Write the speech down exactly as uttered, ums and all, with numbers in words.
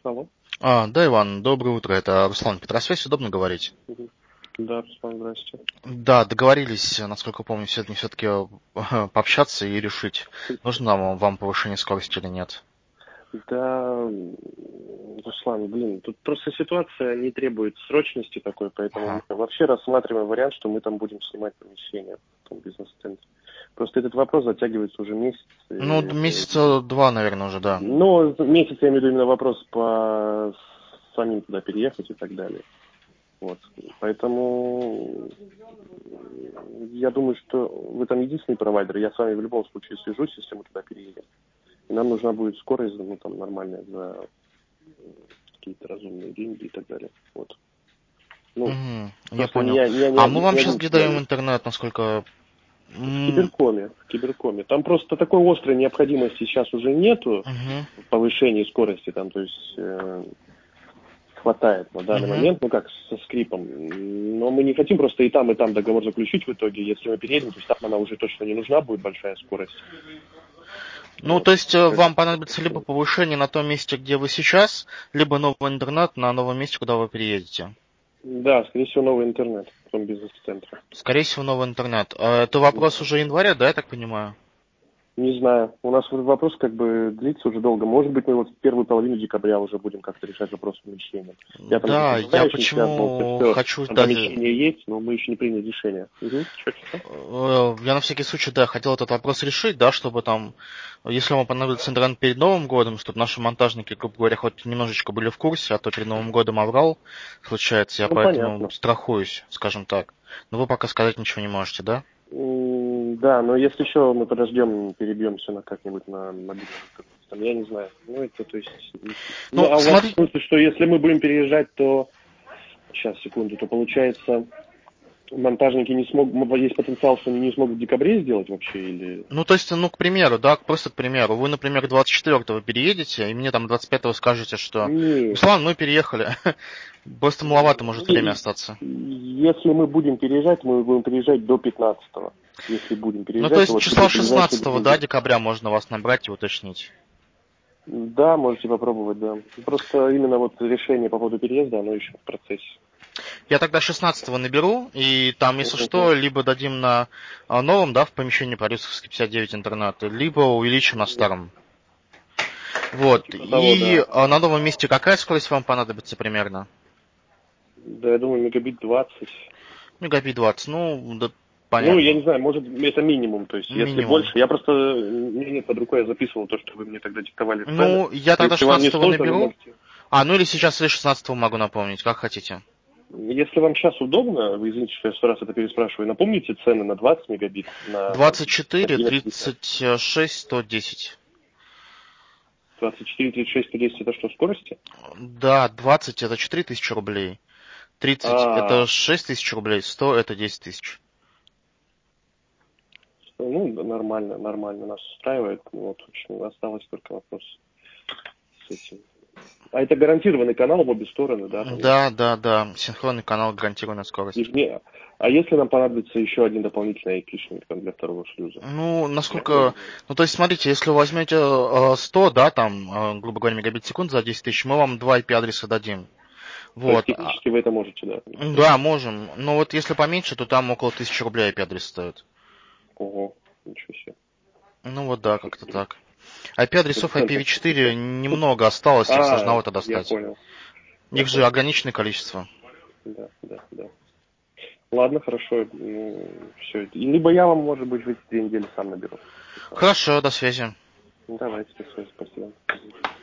Алло. А, да, Иван, доброе утро. Это Руслан Петросвязь. Удобно говорить? Мгм. Да, Руслан, здрасте. Да, договорились, насколько помню, сегодня все-таки пообщаться и решить, нужно нам вам повышение скорости или нет. Да, м, Руслан, блин, тут просто ситуация не требует срочности такой, поэтому Ага. мы вообще рассматриваем вариант, что мы там будем снимать помещение в том бизнес-центре. Просто этот вопрос затягивается уже месяц. Ну, И, месяца два, наверное, уже, да. ну, месяц я имею в виду именно вопрос по самим туда переехать и так далее. Вот. Поэтому я думаю, что вы там единственный провайдер. Я с вами в любом случае свяжусь, если мы туда переедем. И нам нужна будет скорость, ну, там, нормальная за какие-то разумные деньги и так далее. Вот. Ну, Угу, я просто не понял. я, не я, не А я, мы не вам я сейчас один где туда даем еду. интернет, насколько... В М, киберкоме, в киберкоме. Там просто такой острой необходимости сейчас уже нету Угу, в повышении скорости, там, то есть э, хватает на данный угу. момент, ну как, со скрипом. Но мы не хотим просто и там, и там договор заключить в итоге, если мы переедем, то есть там она уже точно не нужна будет, большая скорость. Ну, Вот. то есть э, вам понадобится либо повышение на том месте, где вы сейчас, либо новый интернет на новом месте, куда вы переедете. Да, скорее всего, новый интернет в том бизнес-центре. Скорее всего, новый интернет. А это вопрос уже января, да, я так понимаю? Не знаю. У нас вот вопрос как бы длится уже долго. Может быть, мы вот в первую половину декабря уже будем как-то решать вопрос с помещением. Я там с Да, я управляющим связывался, почему все. хочу Там дать... помещение есть, но мы еще не приняли решение. Угу. Что, что? э, Я на всякий случай, да, хотел этот вопрос решить, да, чтобы там, если вам понадобится интернет перед Новым годом, чтобы наши монтажники, грубо говоря, хоть немножечко были в курсе, а то перед Новым годом аврал случается, я Ну, поэтому понятно. страхуюсь, скажем так. Но вы пока сказать ничего не можете, да? М, Да, но если еще мы подождем, перебьемся на как-нибудь на мобильном интернете, там, я не знаю. Ну, это, то есть... Ну, Ну, а у вас в смотри, смысле, что если мы будем переезжать, то... Сейчас, секунду, то получается... Монтажники не смогут, есть потенциал, что они не смогут в декабре сделать вообще, или... ну, то есть, ну, к примеру, да, просто к примеру, вы, например, двадцать четвёртого переедете, и мне там двадцать пятого скажете, что, Не, Руслан, мы переехали. Просто маловато может время и- остаться. если мы будем переезжать, мы будем переезжать до пятнадцатого. Если будем Ну, то переезжать, то есть, вот числа где-то ближайшие две шестнадцатого, да, недели. декабря можно вас набрать и уточнить. Да, можете попробовать, да. Просто именно вот решение по поводу переезда, оно еще в процессе. Я тогда шестнадцатого наберу, и там, если Мгм. что, либо дадим на а, новом, да, в помещении Продюсерской пятьдесят девять интернет, либо увеличим на старом. Ну, Вот. типа того, И да. а, на новом месте какая скорость вам понадобится примерно? Да, я думаю, мегабит двадцать. Мегабит двадцать, ну, да, Ну, я не понятно. знаю, может, это минимум, то есть, если Минимум. больше, я просто, у меня нет под рукой, я записывал то, что вы мне тогда диктовали цены. Ну, я тогда Если вам не шестнадцатого сложно, вы наберу. можете. А, ну или сейчас, или шестнадцатого могу напомнить, как хотите. Если вам сейчас удобно, вы извините, что я сто раз это переспрашиваю, напомните цены на двадцать мегабит, на там, двадцать четыре, и на пятьдесят. тридцать шесть, сто десять. двадцать четыре, тридцать шесть, сто десять это что, скорости? Да, двадцать это четыре тысячи рублей. тридцать это А, шесть тысяч рублей, сто это десять тысяч. ну, да, нормально, нормально, нас устраивает. Вот, в общем, осталось только вопрос с этим. А это гарантированный канал в обе стороны, да, там нет? Да, да, да. Синхронный канал, гарантированная И скорость. вне... А если нам понадобится еще один дополнительный айпишник там, для второго шлюза? Ну, Реально насколько... возможно? Ну, то есть, смотрите, если вы возьмете э, сто, да, там, э, грубо говоря, мегабит в секунду за десять тысяч, мы вам два I P-адреса дадим. То есть Вот. А, технически вы это можете, да? да, можем. Но вот если поменьше, то там около тысячи рублей I P-адрес стоит. Ого, ничего себе. Ну вот да, Ничего как-то себе. так. I P-адресов Это центр I P v четыре какой-то. немного осталось, их А, сложновато я достать. понял. Я Их же понял. ограниченное количество. Да, да, да. Ладно, хорошо. Ну, все. Либо я вам, может быть, в эти две недели сам наберу. Хорошо, до связи. Ну, давайте, до связи, спасибо.